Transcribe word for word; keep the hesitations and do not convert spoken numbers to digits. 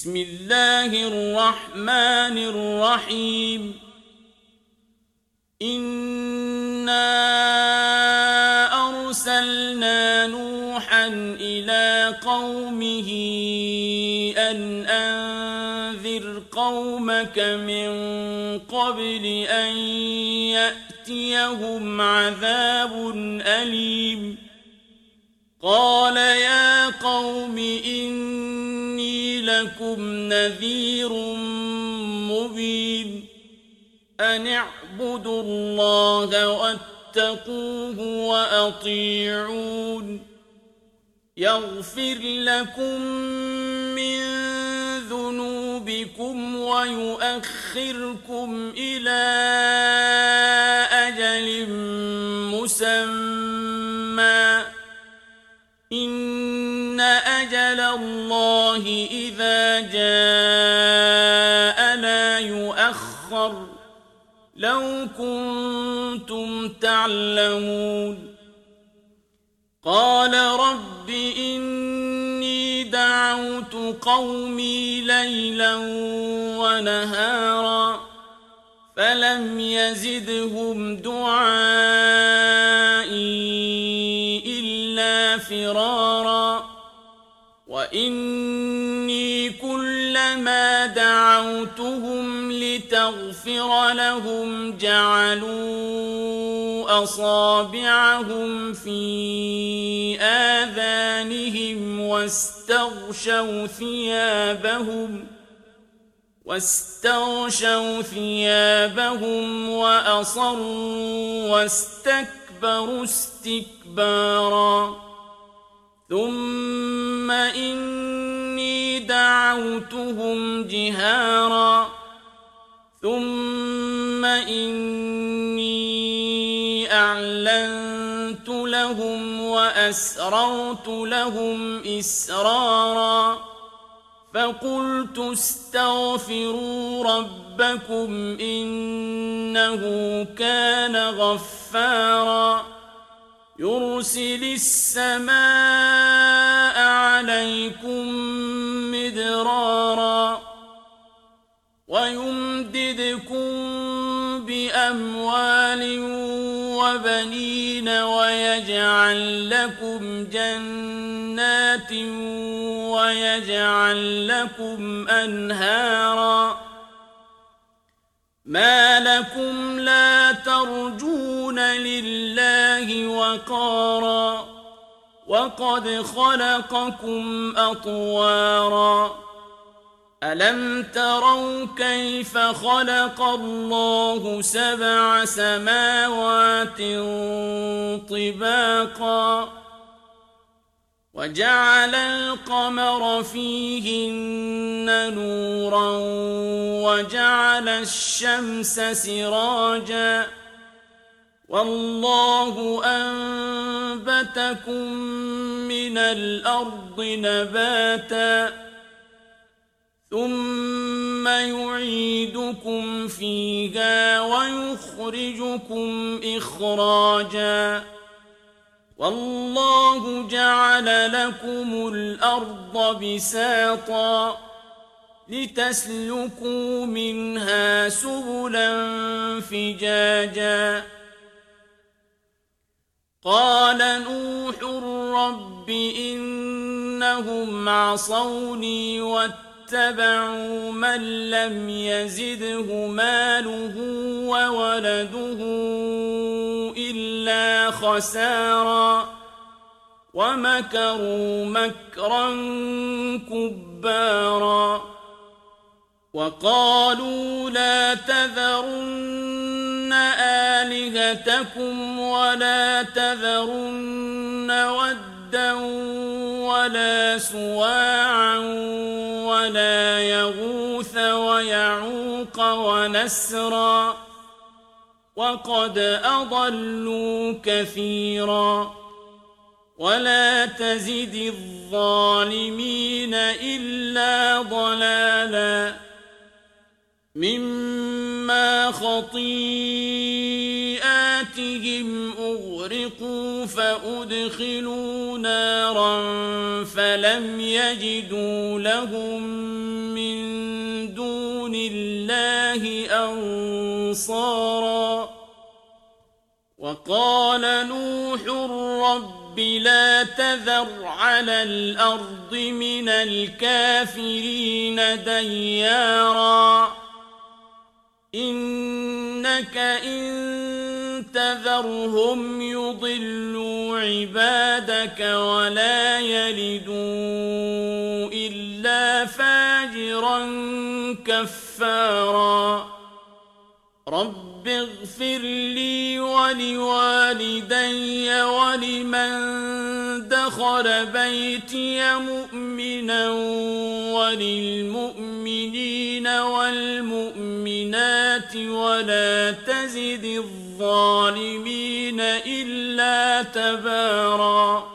بسم الله الرحمن الرحيم إنا أرسلنا نوحا إلى قومه أن أنذر قومك من قبل أن يأتيهم عذاب أليم قال يا قوم إني لكم نذير مبين أن اعبدوا الله واتقوه وأطيعون يغفر لكم من ذنوبكم ويؤخركم إلى أجل مسمى إن أجل الله إذا جاء لا يؤخر لو كنتم تعلمون قال رب إني دعوت قومي ليلا ونهارا فلم يزدهم دعائي إلا فرارا وإني كلما دعوتهم لتغفر لهم جعلوا أصابعهم في آذانهم واستغشوا ثيابهم واستغشوا ثيابهم وأصروا واستكبروا استكبارا ثم إني دعوتهم جهارا ثم إني أعلنت لهم وأسررت لهم إسرارا فقلت استغفروا ربكم إنه كان غفارا يرسل السماء عليكم مدرارا ويمددكم بأموال وبنين ويجعل لكم جنات ويجعل لكم أنهارا ما لكم لا ترجون لله وقارا وقد خلقكم أطوارا ألم تروا كيف خلق الله سبع سماوات طباقا وجعل القمر فيهن نورا وجعل الشمس سراجا والله أنبتكم من الأرض نباتا ثم يعيدكم فيها ويخرجكم إخراجا والله جعل لكم الأرض بساطا لتسلكوا منها سبلا فجاجا قال نوح رب إنهم عصوني واتبعوا من لم يزده ماله وولده إلا خسارا ومكروا مكرا كبارا وقالوا لا تذرن آلهتكم ولا تذرن ودا ولا سواعا ولا يغوث ويعوق ونسرا وقد أضلوا كثيرا ولا تزد الظالمين إلا ضلالا مما خطيئاتهم أغرقوا فأدخلوا نارا فلم يجدوا لهم لله أنصارا وقال نوح رب لا تذر على الأرض من الكافرين ديارا إنك إن تذرهم يضلوا عبادك ولا يلدوا إلا فاجرا كفارا رب اغفر لي ولوالدي ولمن دخل بيتي مؤمنا وللمؤمنين والمؤمنات ولا تزد الظالمين إلا تباراً